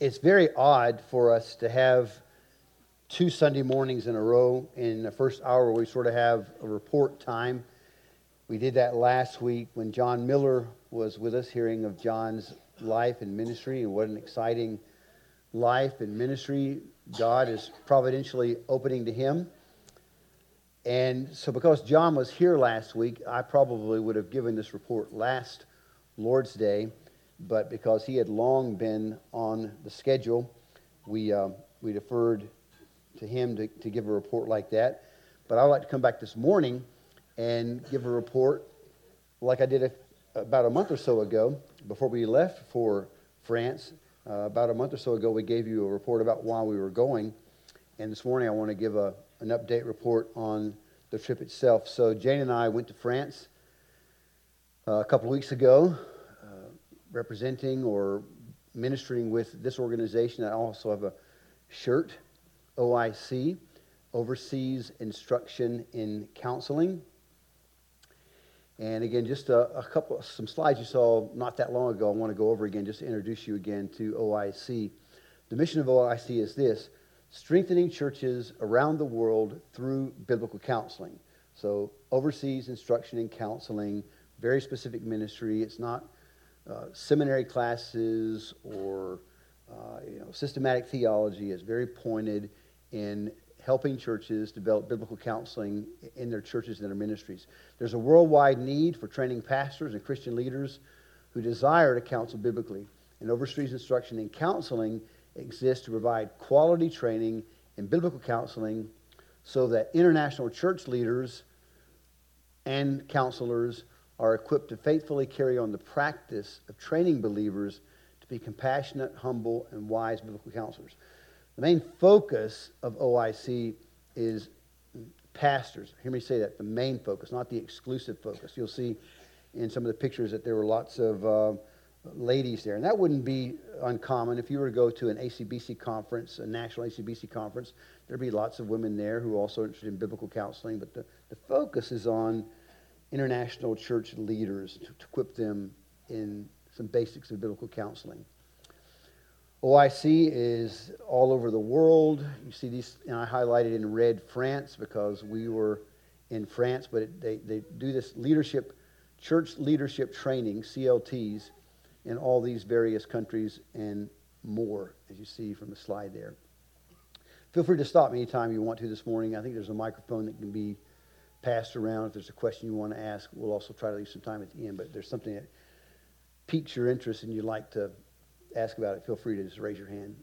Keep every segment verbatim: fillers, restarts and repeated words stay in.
it's very odd for us to have two Sunday mornings in a row in the first hour where we sort of have a report time. We did that last week when John Miller was with us, hearing of John's life and ministry and what an exciting life and ministry God is providentially opening to him. And so because John was here last week, I probably would have given this report last Lord's Day, but because he had long been on the schedule, we uh, we deferred to him to, to give a report like that. But I'd like to come back this morning and give a report like I did a, about a month or so ago, before we left for France. Uh, about a month or so ago, we gave you a report about why we were going. And this morning, I want to give a an update report on the trip itself. So Jane and I went to France uh, a couple of weeks ago, uh, representing or ministering with this organization. I also have a shirt, O I C, Overseas Instruction in Counseling. And again, just a, a couple, some slides you saw not that long ago, I want to go over again just to introduce you again to O I C. The mission of O I C is this: strengthening churches around the world through biblical counseling. So overseas instruction and counseling, very specific ministry. It's not uh, seminary classes or uh, you know systematic theology. It's very pointed in helping churches develop biblical counseling in their churches and their ministries. There's a worldwide need for training pastors and Christian leaders who desire to counsel biblically. And overseas instruction and counseling exists to provide quality training in biblical counseling so that international church leaders and counselors are equipped to faithfully carry on the practice of training believers to be compassionate, humble, and wise biblical counselors. The main focus of O I C is pastors. Hear me say that, the main focus, not the exclusive focus. You'll see in some of the pictures that there were lots of uh, ladies there. And that wouldn't be uncommon. If you were to go to an A C B C conference, a national A C B C conference, there'd be lots of women there who are also interested in biblical counseling. But the, the focus is on international church leaders to, to equip them in some basics of biblical counseling. O I C is all over the world. You see these, and I highlighted in red France because we were in France, but it, they, they do this leadership, church leadership training, C L Ts, in all these various countries and more, as you see from the slide there. Feel free to stop me anytime you want to this morning. I think there's a microphone that can be passed around. If there's a question you want to ask, we'll also try to leave some time at the end. But if there's something that piques your interest and you'd like to ask about it, feel free to just raise your hand.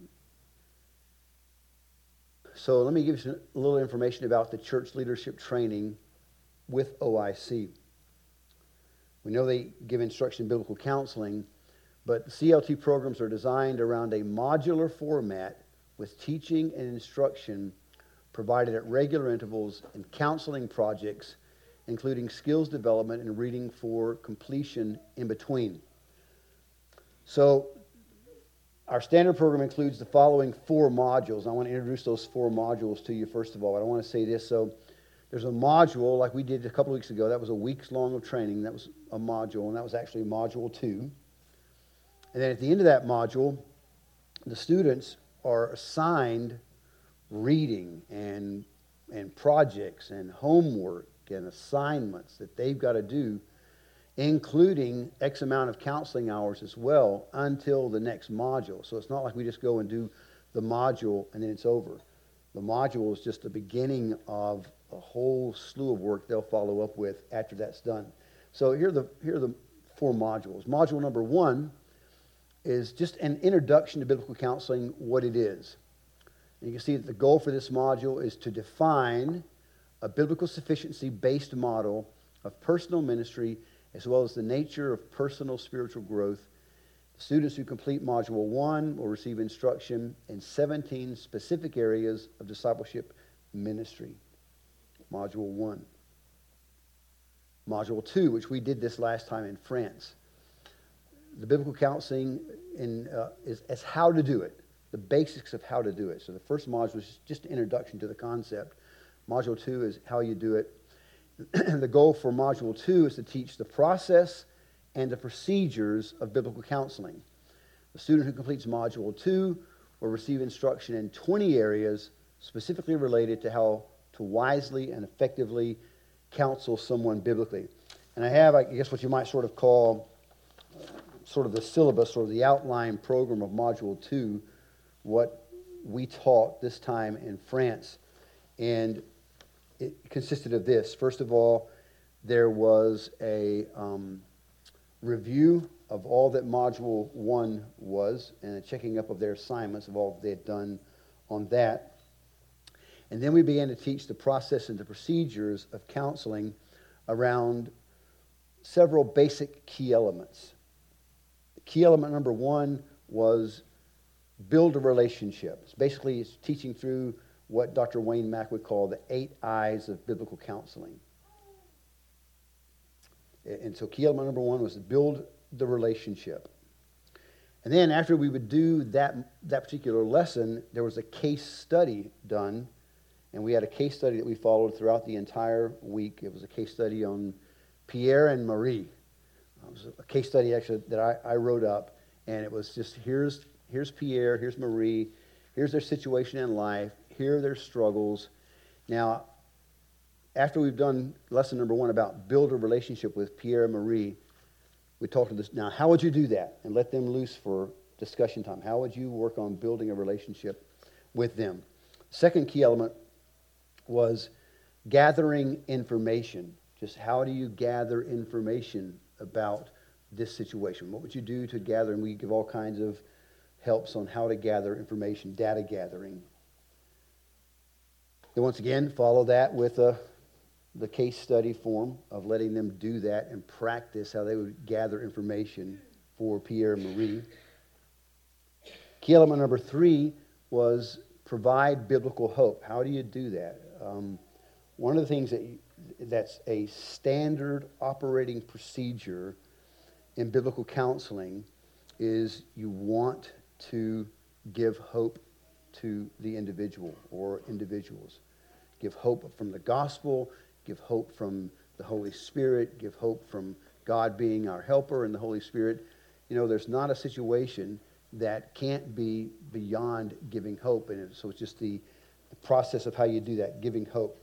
So let me give you some, a little information about the church leadership training with O I C. We know they give instruction in biblical counseling, but the C L T programs are designed around a modular format with teaching and instruction provided at regular intervals in counseling projects, including skills development and reading for completion in between. So our standard program includes the following four modules. I want to introduce those four modules to you first of all. I don't want to say this. So there's a module like we did a couple of weeks ago. That was a week's long of training. That was a module, and that was actually module two. And then at the end of that module, the students are assigned reading and and projects and homework and assignments that they've got to do, including X amount of counseling hours as well until the next module. So it's not like we just go and do the module and then it's over. The module is just the beginning of a whole slew of work they'll follow up with after that's done. So here are the, here are the four modules. Module number one is just an introduction to biblical counseling, what it is. And you can see that the goal for this module is to define a biblical sufficiency-based model of personal ministry as well as the nature of personal spiritual growth. Students who complete Module one will receive instruction in seventeen specific areas of discipleship ministry. Module one. Module two, which we did this last time in France. The biblical counseling in, uh, is, is how to do it, the basics of how to do it. So the first module is just an introduction to the concept. Module two is how you do it. The goal for Module two is to teach the process and the procedures of biblical counseling. The student who completes Module two will receive instruction in twenty areas specifically related to how to wisely and effectively counsel someone biblically. And I have, I guess, what you might sort of call sort of the syllabus or the outline program of Module two, what we taught this time in France. And it consisted of this. First of all, there was a um, review of all that Module one was and a checking up of their assignments of all they had done on that. And then we began to teach the process and the procedures of counseling around several basic key elements. Key element number one was build a relationship. It's basically it's teaching through what Doctor Wayne Mack would call the eight I's of biblical counseling. And so key element number one was to build the relationship. And then after we would do that, that particular lesson, there was a case study done. And we had a case study that we followed throughout the entire week. It was a case study on Pierre and Marie. It was a case study actually that I, I wrote up. And it was just, here's, here's Pierre, here's Marie, here's their situation in life, here are their struggles. Now, after we've done lesson number one about build a relationship with Pierre and Marie, we talked to this. Now, how would you do that? And let them loose for discussion time. How would you work on building a relationship with them? Second key element was gathering information. Just how do you gather information about this situation? What would you do to gather? And we give all kinds of helps on how to gather information, data gathering. Then once again, follow that with a the case study form of letting them do that and practice how they would gather information for Pierre and Marie. Key element number three was provide biblical hope. How do you do that? Um, one of the things that you, that's a standard operating procedure in biblical counseling is you want to give hope to the individual or individuals. Give hope from the gospel, give hope from the Holy Spirit, give hope from God being our helper and the Holy Spirit. You know, there's not a situation that can't be beyond giving hope. And so it's just the, the process of how you do that, giving hope.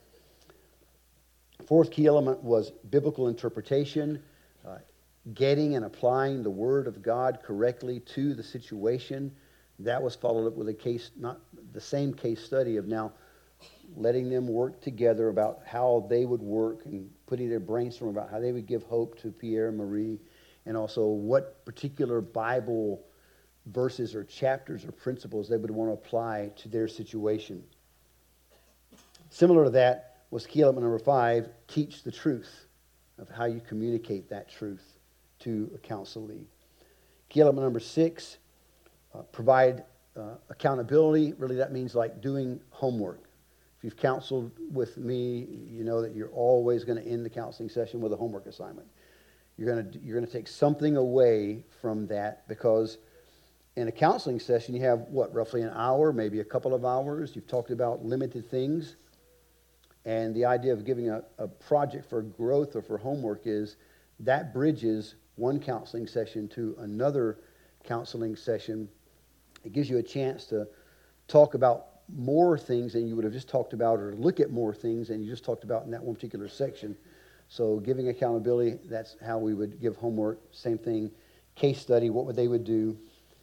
Fourth key element was biblical interpretation, uh, getting and applying the Word of God correctly to the situation. That was followed up with a case, not the same case study of now letting them work together about how they would work and putting their brainstorm about how they would give hope to Pierre and Marie, and also what particular Bible verses or chapters or principles they would want to apply to their situation. Similar to that was key element number five, teach the truth of how you communicate that truth to a counselee. Key element number six, uh, provide uh, accountability. Really that means like doing homework. If you've counseled with me, you know that you're always going to end the counseling session with a homework assignment. You're going to you're going to take something away from that, because in a counseling session you have what, roughly an hour, maybe a couple of hours. You've talked about limited things, and the idea of giving a, a project for growth or for homework is that bridges one counseling session to another counseling session. It gives you a chance to talk about more things than you would have just talked about, or look at more things than you just talked about in that one particular section. So giving accountability, that's how we would give homework. Same thing, case study, what would they would do.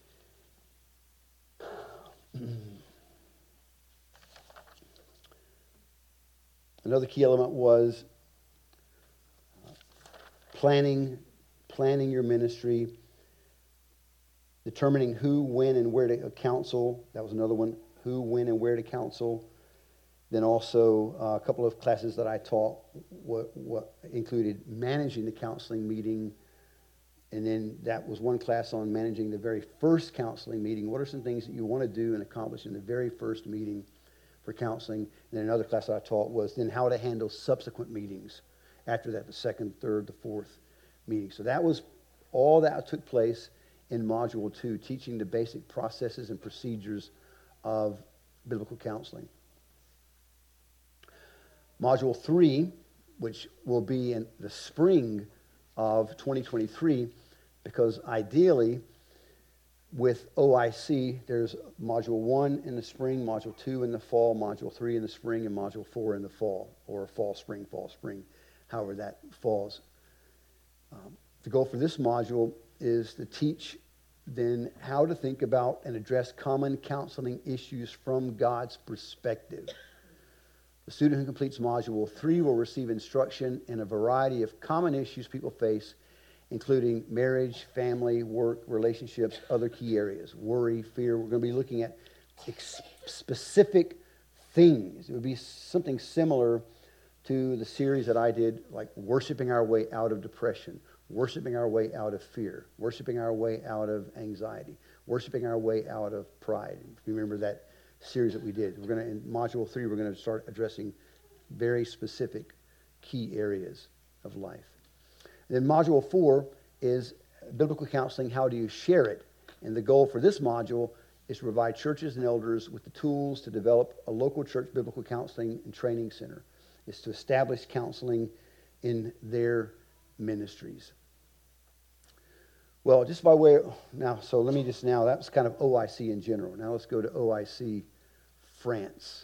Another key element was planning, planning your ministry, determining who, when, and where to counsel. That was another one. Who, when, and where to counsel. Then also uh, a couple of classes that I taught what, what included managing the counseling meeting. And then that was one class on managing the very first counseling meeting. What are some things that you want to do and accomplish in the very first meeting for counseling? And then another class that I taught was then how to handle subsequent meetings after that, the second, third, the fourth meeting. So that was all that took place in Module two, teaching the basic processes and procedures of biblical counseling. Module three, which will be in the spring of twenty twenty-three, because ideally With O I C, there's Module one in the spring, Module two in the fall, Module three in the spring, and Module four in the fall, or fall, spring, fall, spring, however that falls. Um, the goal for this module is to teach then how to think about and address common counseling issues from God's perspective. The student who completes Module three will receive instruction in a variety of common issues people face, including marriage, family, work, relationships, other key areas, worry, fear. We're going to be looking at ex- specific things. It would be something similar to the series that I did, like worshiping our way out of depression, worshiping our way out of fear, worshiping our way out of anxiety, worshiping our way out of pride. If you remember that series that we did, we're going to, in Module three, we're going to start addressing very specific key areas of life. Then Module four is biblical counseling. How do you share it? And the goal for this module is to provide churches and elders with the tools to develop a local church biblical counseling and training center. It's to establish counseling in their ministries. Well, just by way of, now, so let me just now, that was kind of O I C in general. Now let's go to O I C France.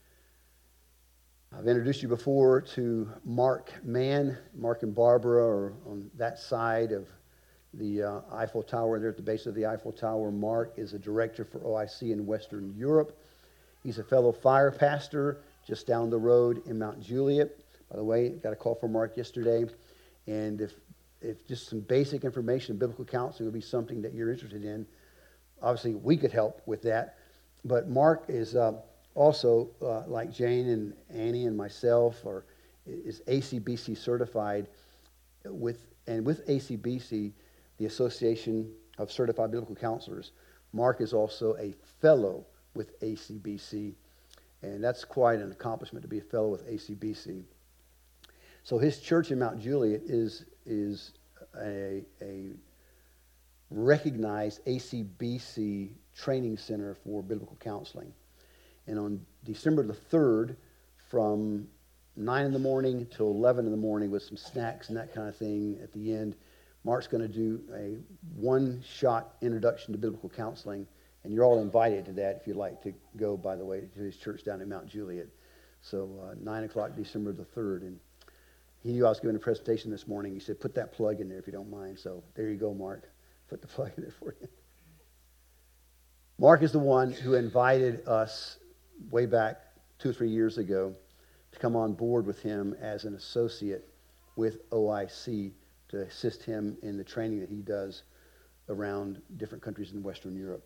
I've introduced you before to Mark Mann. Mark and Barbara are on that side of the uh, Eiffel Tower. They're at the base of the Eiffel Tower. Mark is a director for O I C in Western Europe. He's a fellow fire pastor just down the road in Mount Juliet. By the way, got a call from Mark yesterday. And if, if just some basic information, biblical counseling would be something that you're interested in, obviously we could help with that. But Mark is uh, also, uh, like Jane and Annie and myself, or is A C B C certified with, and with A C B C, the Association of Certified Biblical Counselors. Mark is also a fellow with A C B C, and that's quite an accomplishment to be a fellow with A C B C. So his church in Mount Juliet is, is a, a recognized A C B C training center for biblical counseling. And on December the third, from nine in the morning till eleven in the morning with some snacks and that kind of thing at the end, Mark's going to do a one-shot introduction to biblical counseling. And you're all invited to that if you'd like to go, by the way, to his church down in Mount Juliet. So uh, nine o'clock, December the third. And he knew I was giving a presentation this morning. He said, put that plug in there if you don't mind. So there you go, Mark. Put the plug in there for you. Mark is the one who invited us way back two or three years ago to come on board with him as an associate with O I C to assist him in the training that he does around different countries in Western Europe.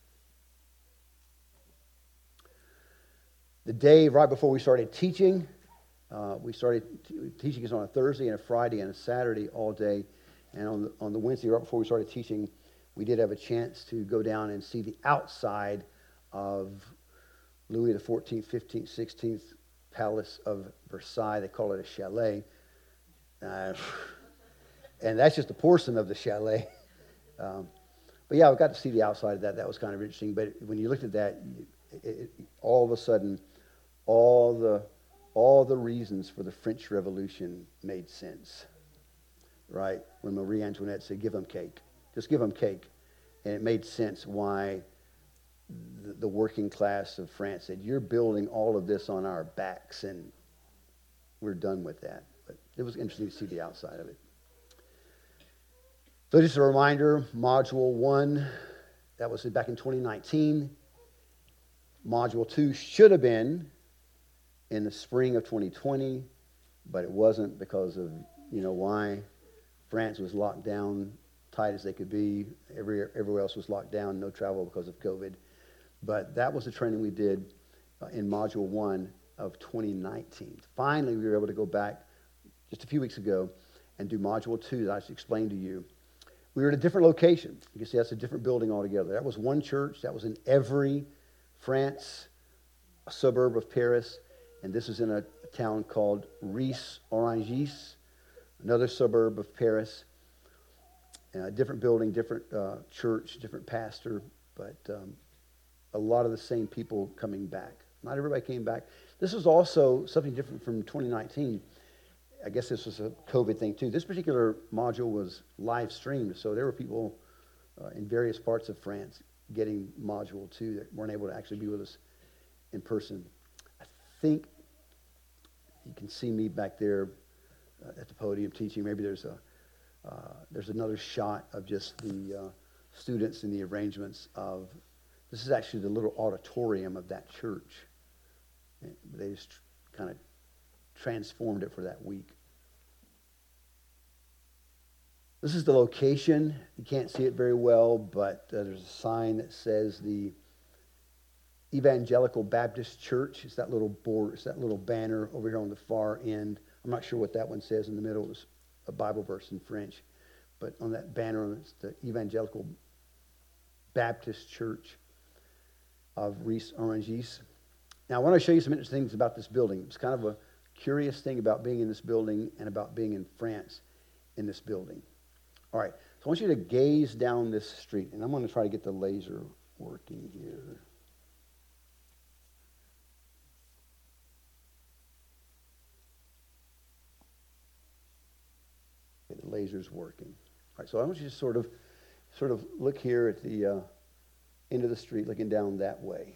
The day right before we started teaching, uh, we started t- teaching is on a Thursday and a Friday and a Saturday all day. And on the, on the Wednesday right before we started teaching, we did have a chance to go down and see the outside of Louis the fourteenth, fifteenth, sixteenth Palace of Versailles. They call it a chalet. Uh, and that's just a portion of the chalet. Um, but yeah, we got to see the outside of that. That was kind of interesting. But when you looked at that, it, it, all of a sudden, all the all the reasons for the French Revolution made sense, right? When Marie Antoinette said, "Give them cake, just give them cake," and it made sense why the, the working class of France said, "You're building all of this on our backs, and we're done with that." But it was interesting to see the outside of it. So just a reminder, Module one, that was back in twenty nineteen. Module two should have been in the spring of twenty twenty, but it wasn't because of, you know why? France was locked down, tight as they could be. Every, everywhere else was locked down, no travel because of COVID. But that was the training we did uh, in Module one of twenty nineteen. Finally, we were able to go back just a few weeks ago and do Module two that I just explained to you. We were at a different location. You can see that's a different building altogether. That was one church. That was in Évry, France, a suburb of Paris. And this is in a, a town called Ris-Orangis, another suburb of Paris. A different building, different uh, church, different pastor, but um, a lot of the same people coming back. Not everybody came back. This was also something different from twenty nineteen. I guess this was a COVID thing too. This particular module was live streamed, so there were people uh, in various parts of France getting Module two that weren't able to actually be with us in person. I think you can see me back there uh, at the podium teaching. Maybe there's a uh, there's another shot of just the uh, students and the arrangements of. This is actually the little auditorium of that church. They just kind of transformed it for that week. This is the location. You can't see it very well, but uh, there's a sign that says the Evangelical Baptist Church. It's that little board, it's that little banner over here on the far end. I'm not sure what that one says in the middle. It's a Bible verse in French. But on that banner, it's the Evangelical Baptist Church of Ris-Orangis. Now, I want to show you some interesting things about this building. It's kind of a curious thing about being in this building and about being in France in this building. All right, so I want you to gaze down this street, and I'm going to try to get the laser working here. Okay, the laser's working. All right, so I want you to sort of, sort of look here at the uh, end of the street, looking down that way.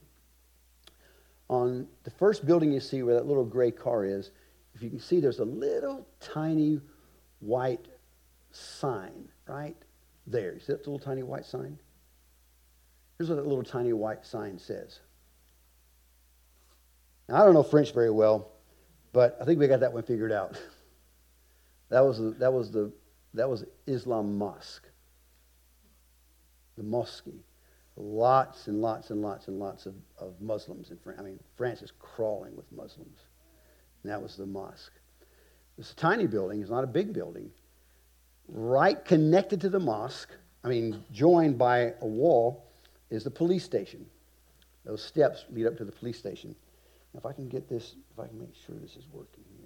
On the first building you see where that little gray car is, if you can see, there's a little tiny white sign right there. You see that little tiny white sign? Here's what that little tiny white sign says. Now, I don't know French very well, but I think we got that one figured out. That was the, that was the that was Islam Mosque, the mosque. Lots and lots and lots and lots of, of Muslims in France. I mean, France is crawling with Muslims. And that was the mosque. It's a tiny building. It's not a big building. Right connected to the mosque, I mean, joined by a wall, is the police station. Those steps lead up to the police station. Now, if I can get this, if I can make sure this is working here.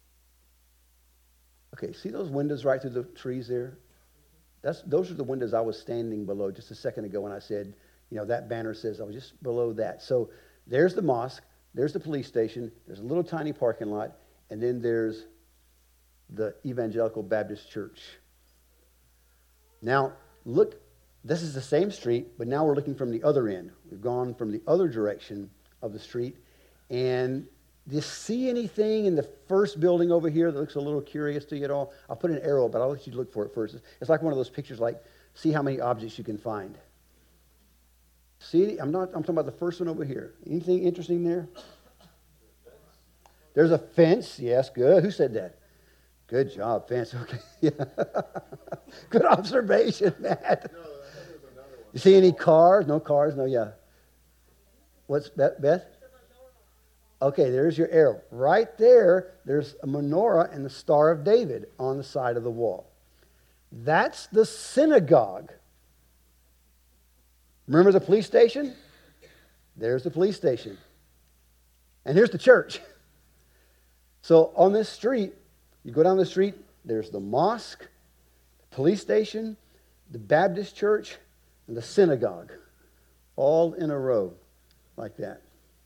Okay, see those windows right through the trees there? That's, those are the windows I was standing below just a second ago when I said, you know, that banner says I was just below that. So there's the mosque, there's the police station, there's a little tiny parking lot, and then there's the Evangelical Baptist Church. Now, look, this is the same street, but now we're looking from the other end. We've gone from the other direction of the street, and do you see anything in the first building over here that looks a little curious to you at all? I'll put an arrow, but I'll let you look for it first. It's like one of those pictures, like, see how many objects you can find. See, I'm not, I'm talking about the first one over here. Anything interesting there? There's a fence. Yes, good. Who said that? Good job, fence. Okay. Yeah. Good observation, Matt. You see any cars? No cars? No, yeah. What's Beth? Beth? Okay, there's your arrow. Right there, there's a menorah and the Star of David on the side of the wall. That's the synagogue. Remember the police station? There's the police station. And here's the church. So on this street, you go down the street, there's the mosque, the police station, the Baptist church, and the synagogue. All in a row like that.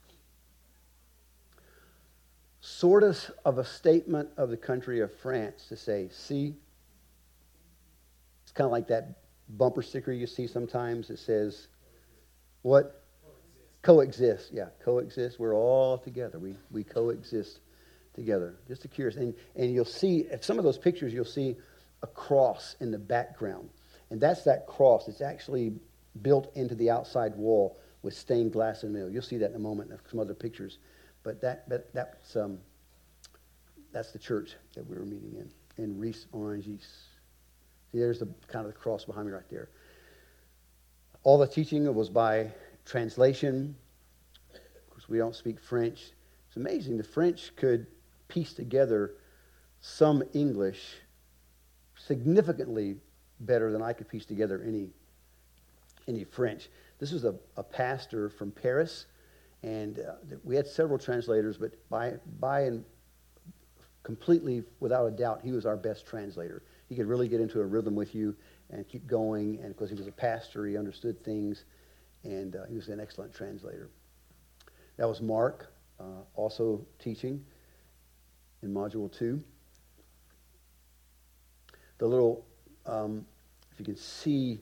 Sort of, of a statement of the country of France to say, see, it's kind of like that bumper sticker you see sometimes. It says, what? Coexist. Coexist. Yeah, coexist. We're all together. We we coexist together. Just a curious. And, and you'll see, at some of those pictures, you'll see a cross in the background. And that's that cross. It's actually built into the outside wall with stained glass in the middle. You'll see that in a moment in some other pictures. But that, that that's um, that's the church that we were meeting in, in Ris-Orangis. See, there's the kind of the cross behind me right there. All the teaching was by translation. Of course, we don't speak French. It's amazing. The French could piece together some English significantly better than I could piece together any any French. This was a, a pastor from Paris. And uh, we had several translators, but by by and completely, without a doubt, he was our best translator. He could really get into a rhythm with you and keep going. And because he was a pastor, he understood things, and uh, he was an excellent translator. That was Mark, uh, also teaching in Module two. The little, um, if you can see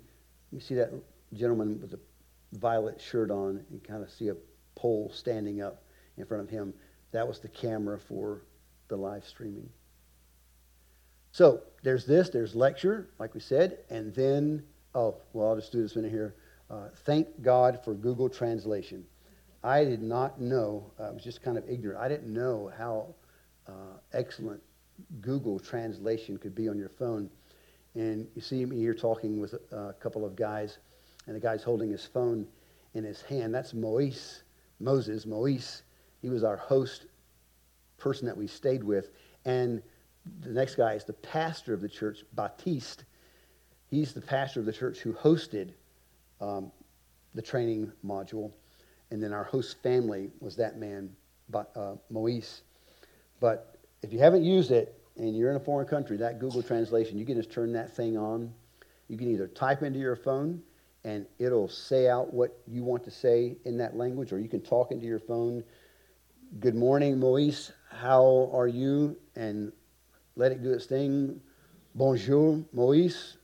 You see that gentleman with the violet shirt on, and kind of see a pole standing up in front of him. That was the camera for the live streaming. So there's this, there's lecture, like we said, and then, oh, well, I'll just do this minute here. Uh, thank God for Google Translation. I did not know, I was just kind of ignorant. I didn't know how uh, excellent Google Translation could be on your phone. And you see me here talking with a, a couple of guys, and the guy's holding his phone in his hand. That's Moise, Moses, Moise. He was our host person that we stayed with. And the next guy is the pastor of the church, Baptiste. He's the pastor of the church who hosted um, the training module. And then our host family was that man, uh, Moise. But if you haven't used it and you're in a foreign country, that Google Translation, you can just turn that thing on. You can either type into your phone and it'll say out what you want to say in that language, or you can talk into your phone. Good morning, Moise. How are you? And let it do its thing. Bonjour, Moise.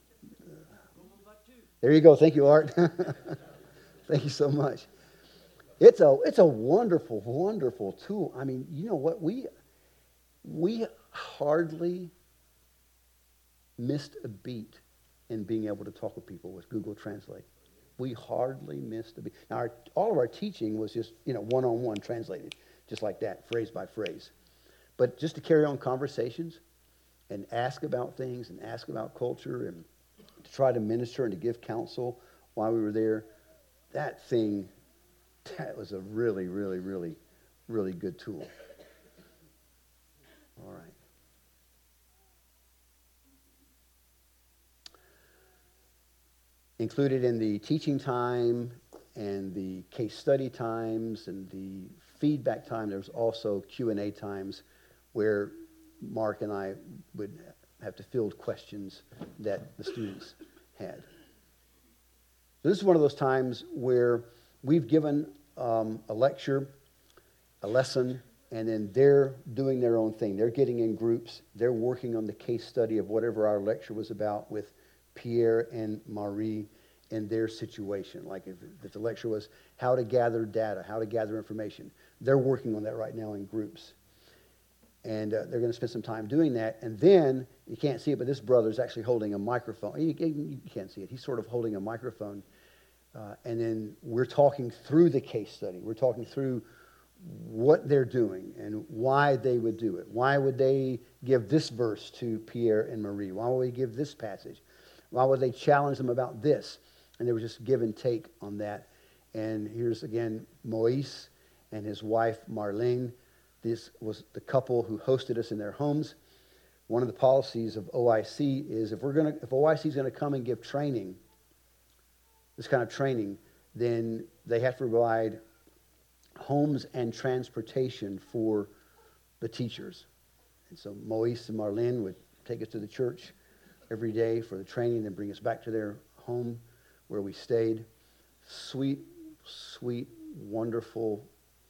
There you go. Thank you, Art. Thank you so much. It's a it's a wonderful, wonderful tool. I mean, you know what? We we hardly missed a beat in being able to talk with people with Google Translate. We hardly missed a beat. Now, our, all of our teaching was just, you know, one-on-one translated, just like that, phrase by phrase. But just to carry on conversations and ask about things and ask about culture and to try to minister and to give counsel while we were there, that thing, that was a really, really, really, really good tool. All right. Included in the teaching time and the case study times and the feedback time, there's also Q and A times where Mark and I would have to field questions that the students had. So this is one of those times where we've given um, a lecture, a lesson, and then they're doing their own thing. They're getting in groups. They're working on the case study of whatever our lecture was about with Pierre and Marie in their situation. Like if, if the lecture was how to gather data, how to gather information. They're working on that right now in groups. And uh, they're going to spend some time doing that. And then, you can't see it, but this brother's actually holding a microphone. You, you can't see it. He's sort of holding a microphone. Uh, and then we're talking through the case study. We're talking through what they're doing and why they would do it. Why would they give this verse to Pierre and Marie? Why would they give this passage? Why would they challenge them about this? And there was just give and take on that. And here's again Moise and his wife Marlene. This was the couple who hosted us in their homes. One of the policies of O I C is if we're gonna, if O I C is going to come and give training, this kind of training, then they have to provide homes and transportation for the teachers. And so Moise and Marlene would take us to the church every day for the training, then bring us back to their home where we stayed. Sweet, sweet, wonderful,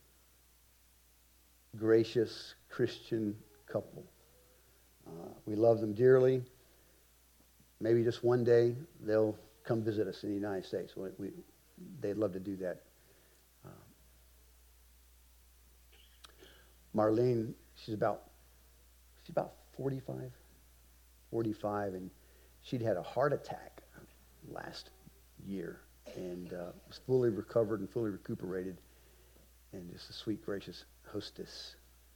gracious Christian couple. Uh, we love them dearly. Maybe just one day they'll come visit us in the United States. We, we, they'd love to do that. Uh, Marlene, she's about she's about forty-five, forty-five, and she'd had a heart attack last year and uh, was fully recovered and fully recuperated, and just a sweet, gracious hostess.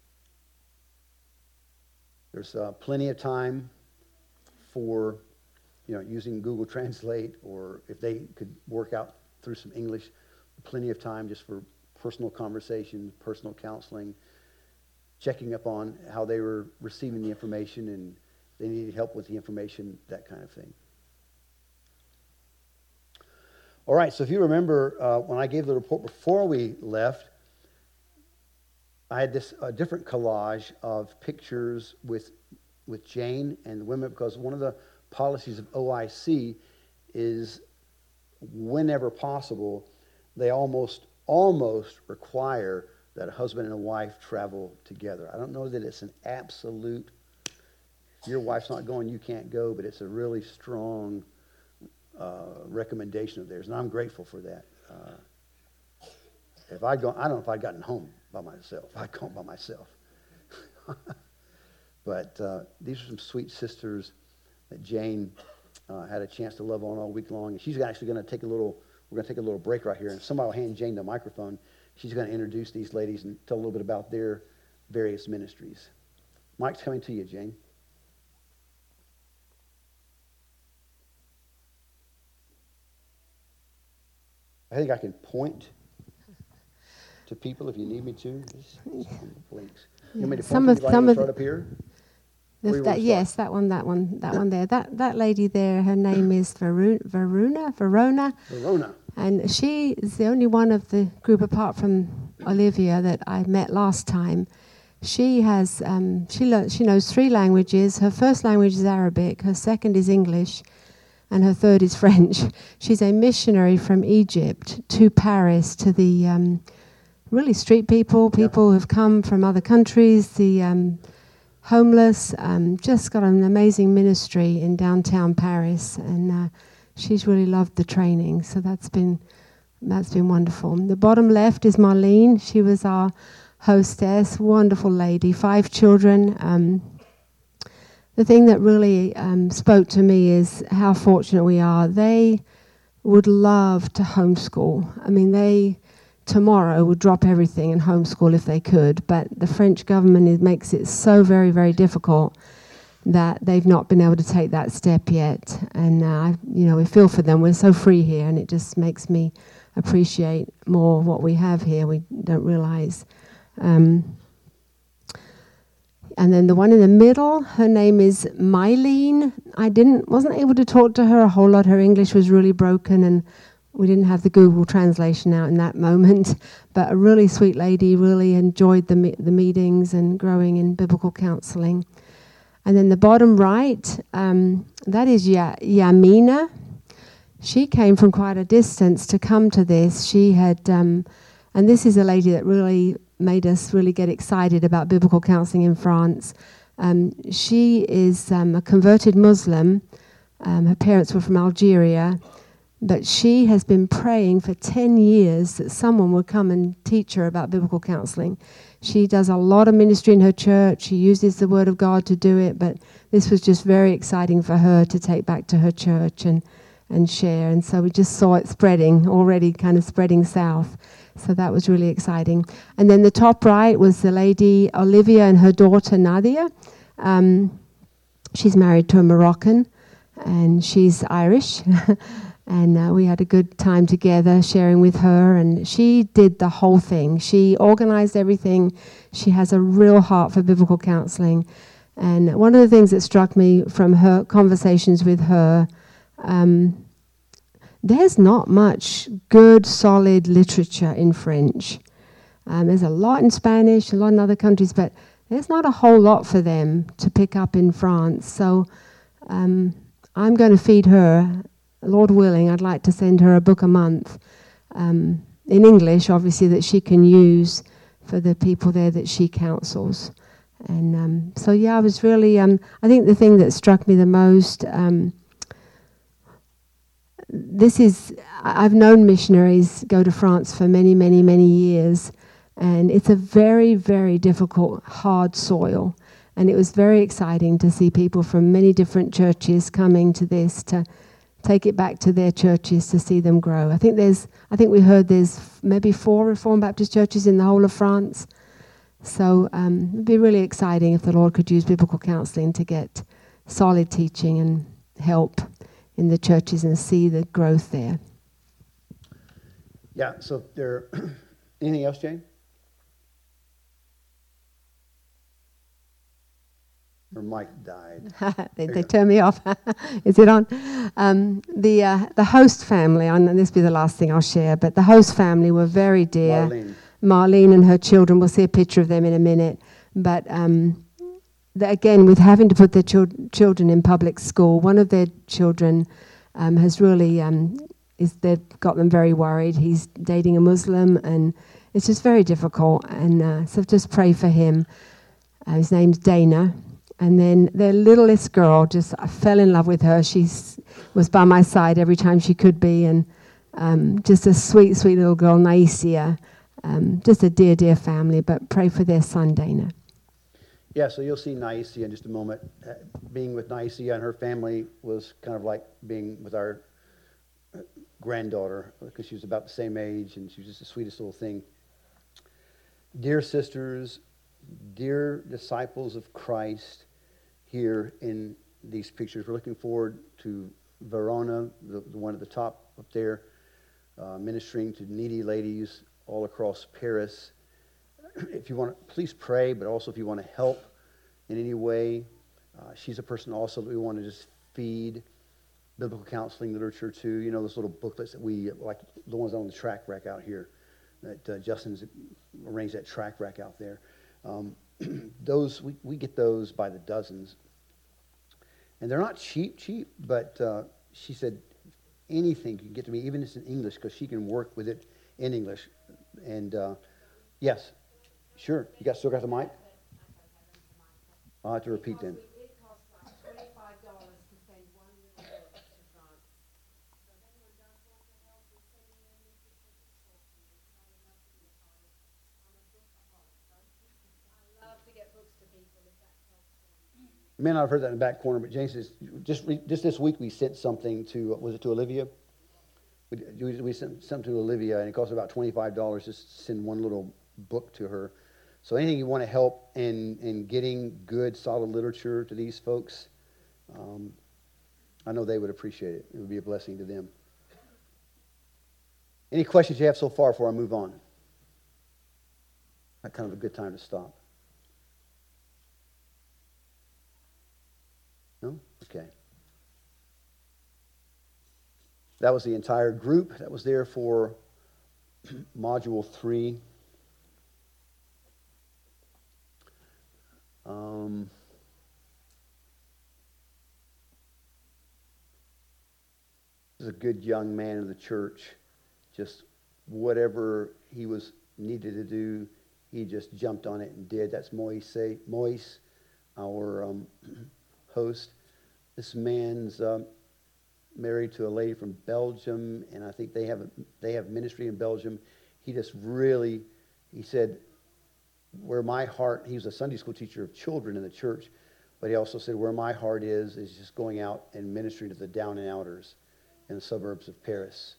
There's uh, plenty of time for, you know, using Google Translate, or if they could work out through some English, plenty of time just for personal conversation, personal counseling, checking up on how they were receiving the information and they needed help with the information, that kind of thing. All right, so if you remember, uh, when I gave the report before we left, I had this uh, different collage of pictures with with Jane and the women, because one of the policies of O I C is whenever possible, they almost almost require that a husband and a wife travel together. I don't know that it's an absolute, if your wife's not going, you can't go, but it's a really strong uh, recommendation of theirs, and I'm grateful for that. Uh, if I'd gone, I don't know if I'd gotten home by myself. I'd gone by myself. But uh, these are some sweet sisters that Jane uh, had a chance to love on all week long. And she's actually going to take a little, we're going to take a little break right here. And somebody will hand Jane the microphone. She's going to introduce these ladies and tell a little bit about their various ministries. Mike's coming to you, Jane. I think I can point to people if you need me to. Just, just blinks. You want me to point Some to of anybody? some You of start up here? the, that, yes, that one, that one, that one there. That that lady there, her name is Veru- Verona, Verona, Verona, and she is the only one of the group apart from Olivia that I met last time. She has um, she lo- she knows three languages. Her first language is Arabic. Her second is English, and her third is French. She's a missionary from Egypt to Paris to the um, really street people, people yeah. who've come from other countries, the um, homeless. Um, just got an amazing ministry in downtown Paris, and uh, she's really loved the training. So that's been that's been wonderful. The bottom left is Marlene. She was our hostess, wonderful lady, five children. Um, the thing that really um, spoke to me is how fortunate we are. They would love to homeschool. I mean, they tomorrow would drop everything and homeschool if they could, but the French government it makes it so very, very difficult that they've not been able to take that step yet. And, uh, you know, we feel for them. We're so free here, and it just makes me appreciate more what we have here. We don't realize. Um, and then the one in the middle, her name is Mylene. I didn't, wasn't able to talk to her a whole lot. Her English was really broken, and we didn't have the Google translation out in that moment. But a really sweet lady, really enjoyed the me- the meetings and growing in biblical counseling. And then the bottom right, um, that is ya- Yamina. She came from quite a distance to come to this. She had, um, and this is a lady that really made us really get excited about biblical counseling in France. Um, she is um, a converted Muslim. Um, her parents were from Algeria, but she has been praying for ten years that someone would come and teach her about biblical counseling. She does a lot of ministry in her church. She uses the Word of God to do it, but this was just very exciting for her to take back to her church and, and share. And so we just saw it spreading, already kind of spreading south. So that was really exciting. And then the top right was the lady Olivia and her daughter Nadia. Um, she's married to a Moroccan, and she's Irish. And uh, we had a good time together sharing with her, and she did the whole thing. She organized everything. She has a real heart for biblical counseling. And one of the things that struck me from her conversations with her, um, there's not much good, solid literature in French. Um, there's a lot in Spanish, a lot in other countries, but there's not a whole lot for them to pick up in France. So um, I'm going to feed her. Lord willing, I'd like to send her a book a month um, in English, obviously, that she can use for the people there that she counsels. And um, so, yeah, I was really, um, I think the thing that struck me the most, um, this is, I've known missionaries go to France for many, many, many years, and it's a very, very difficult, hard soil. And it was very exciting to see people from many different churches coming to this to take it back to their churches to see them grow. I think there's, I think we heard there's maybe four Reformed Baptist churches in the whole of France. So um, it'd be really exciting if the Lord could use biblical counseling to get solid teaching and help in the churches and see the growth there. Yeah, so there, anything else, Jane? Her mic died. they they turn me off. Is it on? Um, the uh, the host family, and this will be the last thing I'll share, but the host family were very dear. Marlene. Marlene and her children, we'll see a picture of them in a minute. But um, the, again, with having to put their chil- children in public school, one of their children um, has really, um, is they've got them very worried. He's dating a Muslim, and it's just very difficult. And uh, so just pray for him. Uh, his name's Dana. And then their littlest girl, just I fell in love with her. She was by my side every time she could be, and um, just a sweet, sweet little girl, Naisia. Um, just a dear, dear family. But pray for their son, Dana. Yeah, so you'll see Naisia in just a moment. Uh, being with Naisia and her family was kind of like being with our granddaughter, because she was about the same age, and she was just the sweetest little thing. Dear sisters, dear disciples of Christ here in these pictures, we're looking forward to Verona, the, the one at the top up there, uh, ministering to needy ladies all across Paris. If you want to, please pray, but also if you want to help in any way, uh, she's a person also that we want to just feed biblical counseling literature to. You know, those little booklets that we, like the ones on the track rack out here, that uh, Justin's arranged that track rack out there. Um, those, we, we get those by the dozens. And they're not cheap, cheap, but uh, she said anything you can get to me, even if it's in English, because she can work with it in English. And uh, yes, sure. You got still got the mic? I'll have to repeat then. It costs like twenty-five dollars to send one little book to France. So if anyone does want to help with sending them this book, talk to me. I love to be a part of it. I'm a bookaholic. I love to get books to people if that helps them. You may not have heard that in the back corner, but Jane says, just re, just this week we sent something to, was it to Olivia? We, we sent something to Olivia, and it cost about twenty-five dollars just to send one little book to her. So anything you want to help in, in getting good, solid literature to these folks, um, I know they would appreciate it. It would be a blessing to them. Any questions you have so far before I move on? That's kind of a good time to stop. No? Okay. That was the entire group that was there for Module three. Um, this is a good young man in the church. Just whatever he was needed to do, he just jumped on it and did. That's Moise, Moise, our um, host. This man's um, married to a lady from Belgium, and I think they have a, they have ministry in Belgium. He just really, he said, where my heart, he was a Sunday school teacher of children in the church, but he also said, where my heart is, is just going out and ministering to the down and outers in the suburbs of Paris.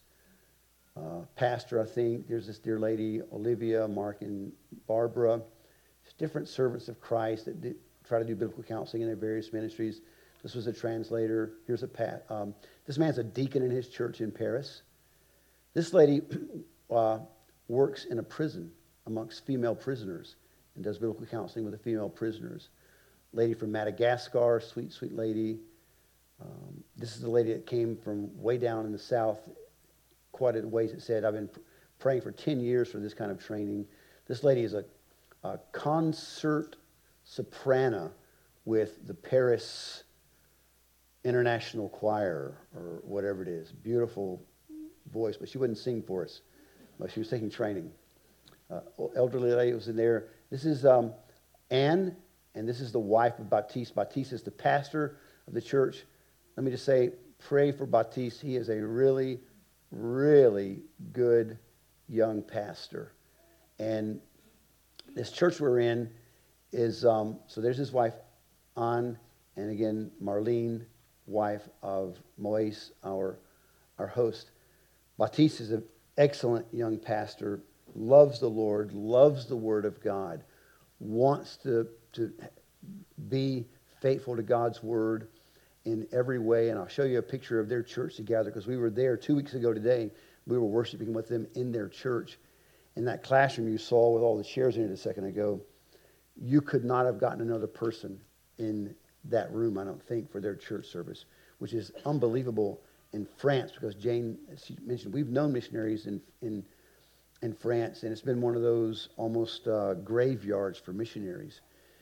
Uh, pastor, I think, there's this dear lady, Olivia, Mark, and Barbara. Just different servants of Christ that do, try to do biblical counseling in their various ministries. This was a translator. Here's a pat. Um, this man's a deacon in his church in Paris. This lady uh, works in a prison amongst female prisoners and does biblical counseling with the female prisoners. Lady from Madagascar, sweet, sweet lady. Um, this is the lady that came from way down in the south, quite a ways. It said, I've been pr- praying for ten years for this kind of training. This lady is a, a concert soprano with the Paris International Choir, or whatever it is. Beautiful voice, but she wouldn't sing for us. But she was taking training. Uh, elderly lady was in there. This is um, Anne, and this is the wife of Baptiste. Baptiste is the pastor of the church. Let me just say, pray for Baptiste. He is a really, really good young pastor. And this church we're in is, um, so there's his wife, Anne, and again, Marlene, wife of Moise, our, our host. Baptiste is an excellent young pastor, loves the Lord, loves the Word of God, wants to, to be faithful to God's Word in every way. And I'll show you a picture of their church together, because we were there two weeks ago today. We were worshiping with them in their church. In that classroom you saw with all the chairs in it a second ago, you could not have gotten another person in that room, I don't think, for their church service, which is unbelievable in France, because Jane, as she mentioned, we've known missionaries in in in France, and it's been one of those almost uh, graveyards for missionaries.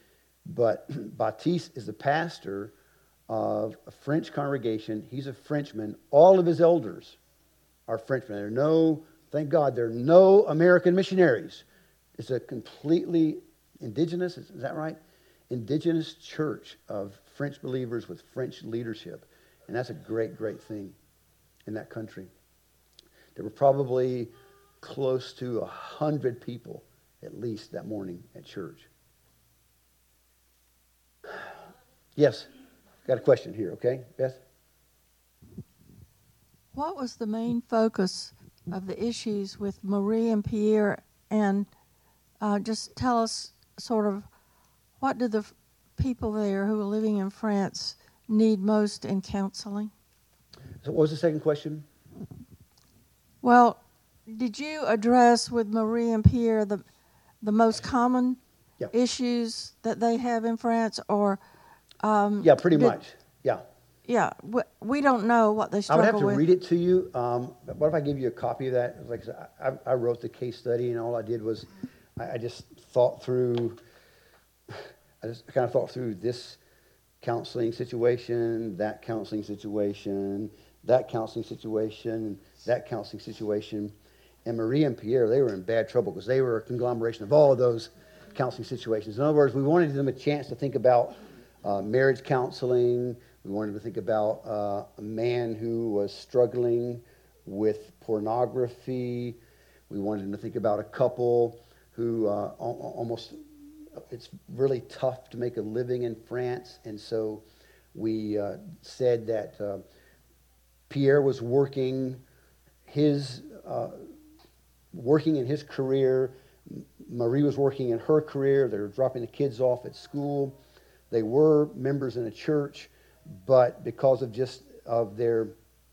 But Baptiste is the pastor of a French congregation. He's a Frenchman. All of his elders are Frenchmen. There are no, thank God, there are no American missionaries. It's a completely indigenous, is that right? indigenous church of French believers with French leadership. And that's a great, great thing in that country. There were probably close to a hundred people at least that morning at church. Yes, got a question here, okay, Beth? What was the main focus of the issues with Marie and Pierre? And uh, just tell us sort of what do the f- people there who are living in France need most in counseling? So what was the second question? Well, did you address with Marie and Pierre the the most common Yeah. issues that they have in France, or um, Yeah, pretty did- much. Yeah. Yeah, we, we don't know what they I would struggle have to with. read it to you. Um, but what if I give you a copy of that? Like I said, I, I wrote the case study, and all I did was I, I just thought through. I just kind of thought through this counseling situation, that counseling situation, that counseling situation, that counseling situation. And Marie and Pierre, they were in bad trouble because they were a conglomeration of all of those counseling situations. In other words, we wanted them a chance to think about uh, marriage counseling. We wanted to think about uh, a man who was struggling with pornography. We wanted them to think about a couple who uh, al- almost, it's really tough to make a living in France. And so we uh, said that uh, Pierre was working his, uh, working in his career. Marie was working in her career. They were dropping the kids off at school. They were members in a church, but because of just of their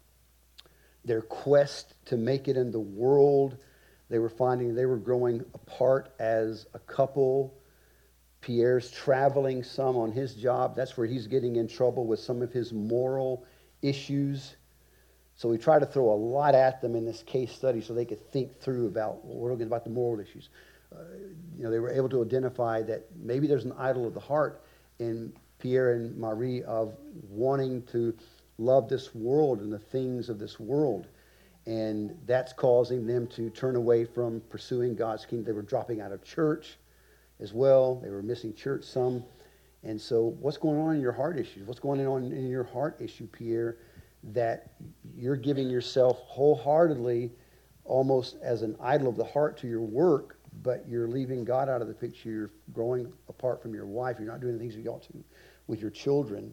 their quest to make it in the world, they were finding they were growing apart as a couple. Pierre's traveling some on his job. That's where he's getting in trouble with some of his moral issues. So we try to throw a lot at them in this case study so they could think through about, well, we're looking about the moral issues. Uh, you know, they were able to identify that maybe there's an idol of the heart in Pierre and Marie of wanting to love this world and the things of this world. And that's causing them to turn away from pursuing God's kingdom. They were dropping out of church as well. They were missing church some. And so what's going on in your heart issues? What's going on in your heart issue, Pierre, that you're giving yourself wholeheartedly almost as an idol of the heart to your work, but you're leaving God out of the picture. You're growing apart from your wife. You're not doing the things you ought to with your children.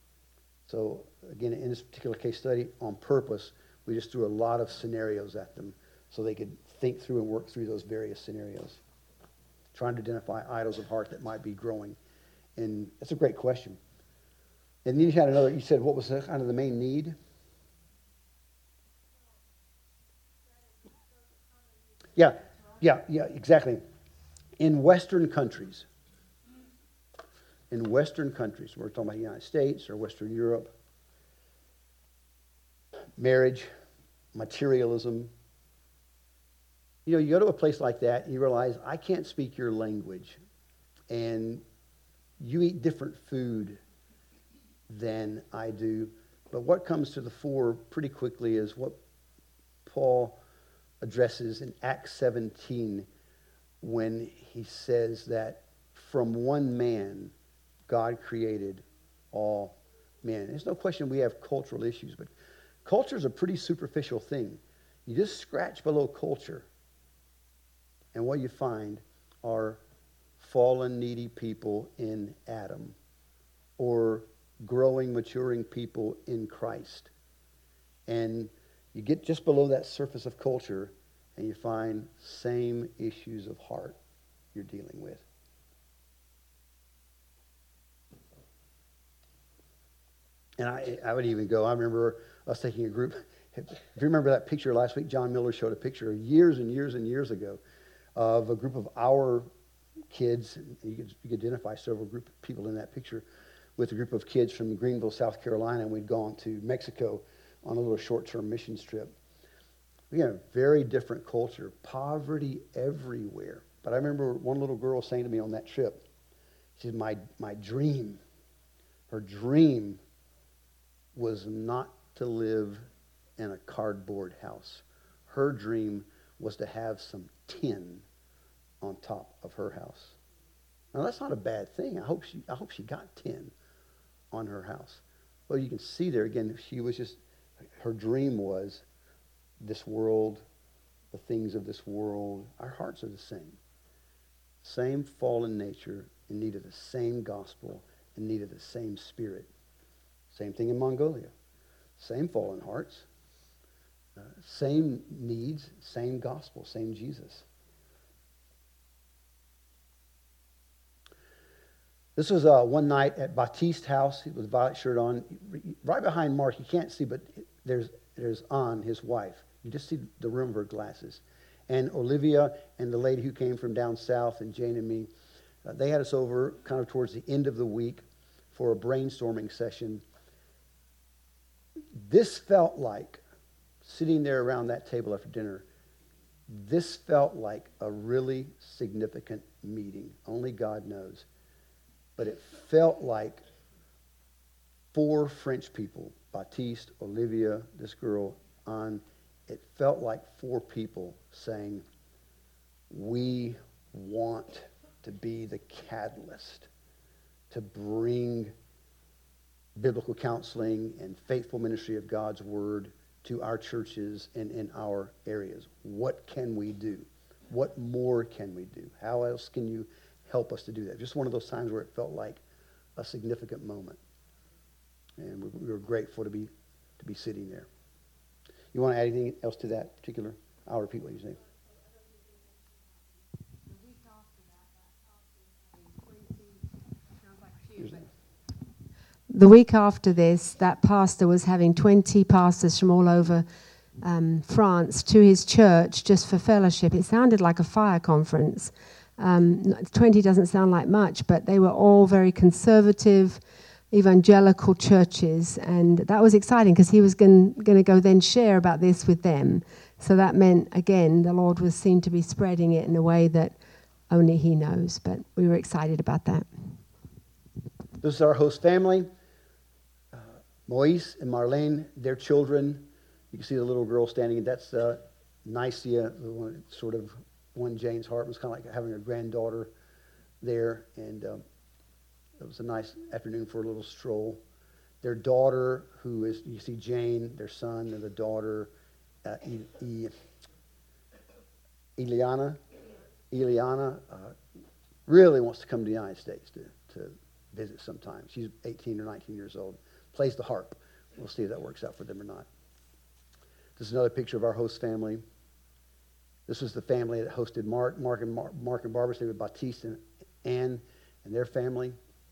So again, in this particular case study, on purpose, we just threw a lot of scenarios at them so they could think through and work through those various scenarios, trying to identify idols of heart that might be growing. And that's a great question. And then you had another, you said what was the, kind of the main need? Yeah, yeah, yeah, exactly. In Western countries, in Western countries, we're talking about the United States or Western Europe, marriage, materialism. You know, you go to a place like that and you realize, I can't speak your language. And you eat different food than I do. But what comes to the fore pretty quickly is what Paul addresses in Acts seventeen when he says that from one man God created all men. There's no question we have cultural issues, but culture is a pretty superficial thing. You just scratch below culture, and what you find are fallen, needy people in Adam, or growing, maturing people in Christ. And you get just below that surface of culture, and you find same issues of heart you're dealing with. And I, I would even go, I remember us taking a group. If you remember that picture last week, John Miller showed a picture years and years and years ago of a group of our kids. You could, you could identify several group of people in that picture with a group of kids from Greenville, South Carolina, and we'd gone to Mexico on a little short-term mission trip. We had a very different culture, poverty everywhere. But I remember one little girl saying to me on that trip, she said, my, my dream, her dream was not to live in a cardboard house. Her dream was to have some tin on top of her house. Now, that's not a bad thing. I hope she, I hope she got ten on her house. Well, you can see there again, she was just, her dream was this world, the things of this world. Our hearts are the same. Same fallen nature, in need of the same gospel, in need of the same spirit. Same thing in Mongolia. Same fallen hearts, uh, same needs, same gospel, same Jesus. This was uh, one night at Baptiste House. He with a violet shirt on. Right behind Mark, you can't see, but there's there's Anne, his wife. You just see the rim of her glasses. And Olivia and the lady who came from down south, and Jane and me, uh, they had us over kind of towards the end of the week for a brainstorming session. This felt like, sitting there around that table after dinner, this felt like a really significant meeting. Only God knows. But it felt like four French people, Baptiste, Olivia, this girl, Anne, it felt like four people saying, we want to be the catalyst to bring biblical counseling and faithful ministry of God's word to our churches and in our areas. What can we do? What more can we do? How else can you help us to do that? Just one of those times where it felt like a significant moment. And we, we were grateful to be to be sitting there. You want to add anything else to that particular? I'll repeat what you say. The week after this, that pastor was having twenty pastors from all over um, France to his church just for fellowship. It sounded like a fire conference. Um, twenty doesn't sound like much, but they were all very conservative, evangelical churches, and that was exciting because he was going to go then share about this with them. So that meant, again, the Lord was seen to be spreading it in a way that only he knows, but we were excited about that. This is our host family. Uh, Moise and Marlene, their children. You can see the little girl standing, that's uh, Nicia, the one sort of won Jane's heart. It was kind of like having a granddaughter there, and um, it was a nice afternoon for a little stroll. Their daughter, who is, you see Jane, their son, and the daughter, uh, e- e- Eliana, Eliana uh, really wants to come to the United States to, to visit sometime. She's eighteen or nineteen years old, plays the harp. We'll see if that works out for them or not. This is another picture of our host family. This was the family that hosted Mark, Mark and Mark, Mark and Barbara, stayed with Baptiste and Anne and their family.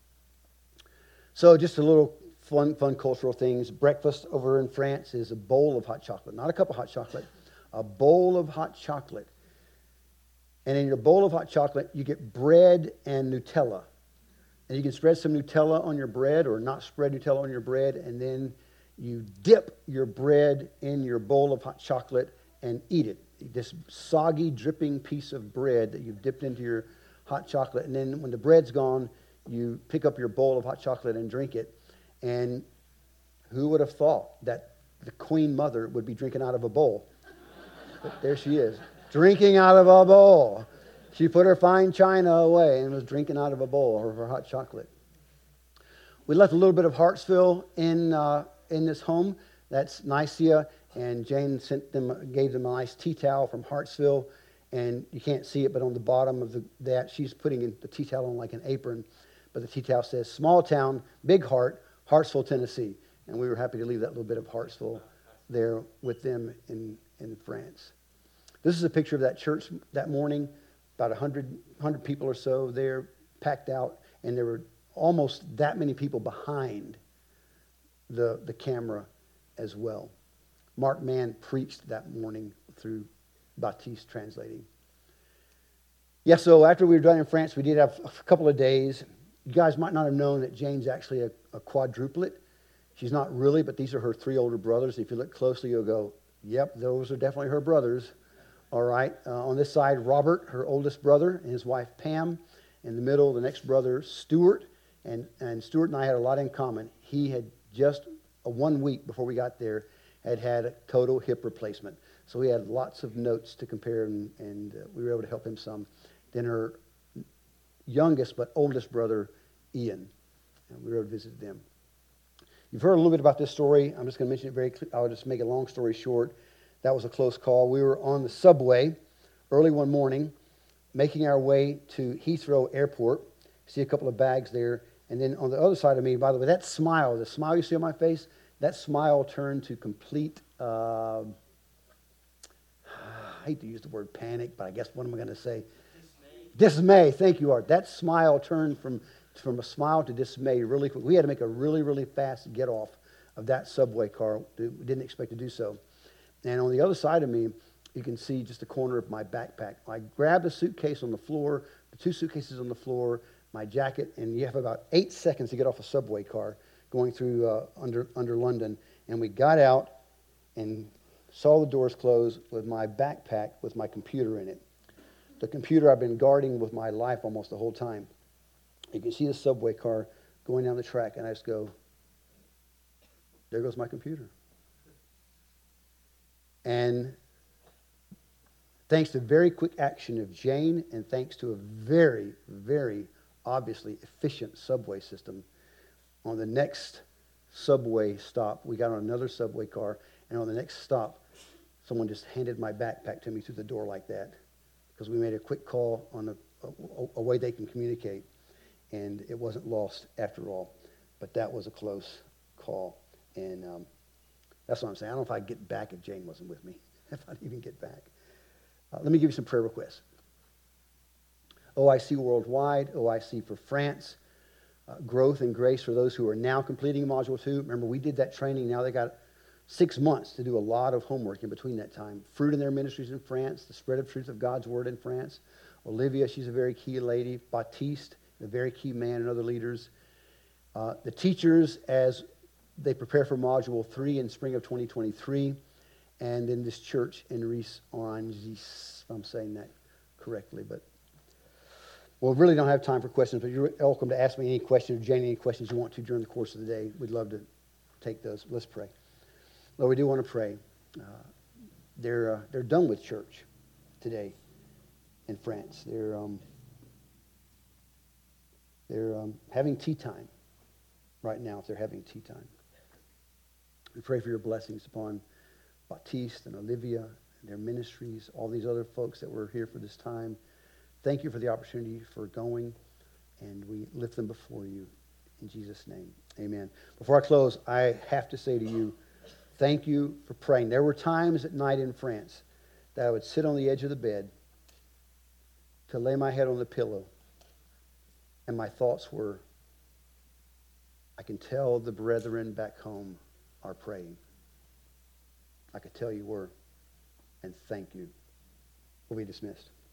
So just a little fun, fun cultural things. Breakfast over in France is a bowl of hot chocolate, not a cup of hot chocolate, a bowl of hot chocolate. And in your bowl of hot chocolate, you get bread and Nutella. And you can spread some Nutella on your bread or not spread Nutella on your bread, and then you dip your bread in your bowl of hot chocolate and eat it. This soggy, dripping piece of bread that you've dipped into your hot chocolate. And then when the bread's gone, you pick up your bowl of hot chocolate and drink it. And who would have thought that the Queen Mother would be drinking out of a bowl? But there she is, drinking out of a bowl. She put her fine china away and was drinking out of a bowl of her hot chocolate. We left a little bit of Hartsville in uh, in this home. That's Nicia. And Jane sent them, gave them a nice tea towel from Hartsville, and you can't see it, but on the bottom of the, that, she's putting in the tea towel on like an apron, but the tea towel says, small town, big heart, Hartsville, Tennessee. And we were happy to leave that little bit of Hartsville there with them in, in France. This is a picture of that church that morning, about one hundred, one hundred people or so there, packed out, and there were almost that many people behind the, the camera as well. Mark Mann preached that morning through Baptiste translating. Yeah, so after we were done in France, we did have a couple of days. You guys might not have known that Jane's actually a, a quadruplet. She's not really, but these are her three older brothers. If you look closely, you'll go, yep, those are definitely her brothers. All right. Uh, on this side, Robert, her oldest brother, and his wife, Pam. In the middle, the next brother, Stuart. And, and Stuart and I had a lot in common. He had just a one week before we got there had had a total hip replacement. So we had lots of notes to compare, and, and uh, we were able to help him some. Then her youngest but oldest brother, Ian. And we were to visit them. You've heard a little bit about this story. I'm just going to mention it very quickly. I'll just make a long story short. That was a close call. We were on the subway early one morning, making our way to Heathrow Airport. See a couple of bags there. And then on the other side of me, by the way, that smile, the smile you see on my face, that smile turned to complete, uh, I hate to use the word panic, but I guess what am I going to say? Dismay. Dismay. Thank you, Art. That smile turned from, from a smile to dismay really quick. We had to make a really, really fast get off of that subway car. We didn't expect to do so. And on the other side of me, you can see just the corner of my backpack. I grabbed a suitcase on the floor, the two suitcases on the floor, my jacket, and you have about eight seconds to get off a subway car going through uh, under under London. And we got out and saw the doors close with my backpack with my computer in it. The computer I've been guarding with my life almost the whole time. You can see the subway car going down the track, and I just go, there goes my computer. And thanks to very quick action of Jane, and thanks to a very, very obviously efficient subway system, on the next subway stop, we got on another subway car, and on the next stop, someone just handed my backpack to me through the door like that, because we made a quick call on a, a, a way they can communicate, and it wasn't lost after all. But that was a close call, and um, that's what I'm saying. I don't know if I'd get back if Jane wasn't with me, if I'd even get back. Uh, let me give you some prayer requests. O I C worldwide, O I C for France, uh, growth and grace for those who are now completing Module two. Remember, we did that training. Now they got six months to do a lot of homework in between that time. Fruit in their ministries in France, the spread of truth of God's word in France. Olivia, she's a very key lady. Baptiste, a very key man, and other leaders. Uh, the teachers, as they prepare for Module three in spring of twenty twenty-three. And then this church in Ris-Orangis, if I'm saying that correctly, but well, we really don't have time for questions, but you're welcome to ask me any questions, or Jane, any questions you want to during the course of the day. We'd love to take those. Let's pray. Lord, we do want to pray. Uh, they're uh, they're done with church today in France. They're um, they're um, having tea time right now. If they're having tea time, we pray for your blessings upon Baptiste and Olivia and their ministries, all these other folks that were here for this time. Thank you for the opportunity for going, and we lift them before you in Jesus' name. Amen. Before I close, I have to say to you, thank you for praying. There were times at night in France that I would sit on the edge of the bed to lay my head on the pillow, and my thoughts were, I can tell the brethren back home are praying. I could tell you were, and thank you. We'll be dismissed.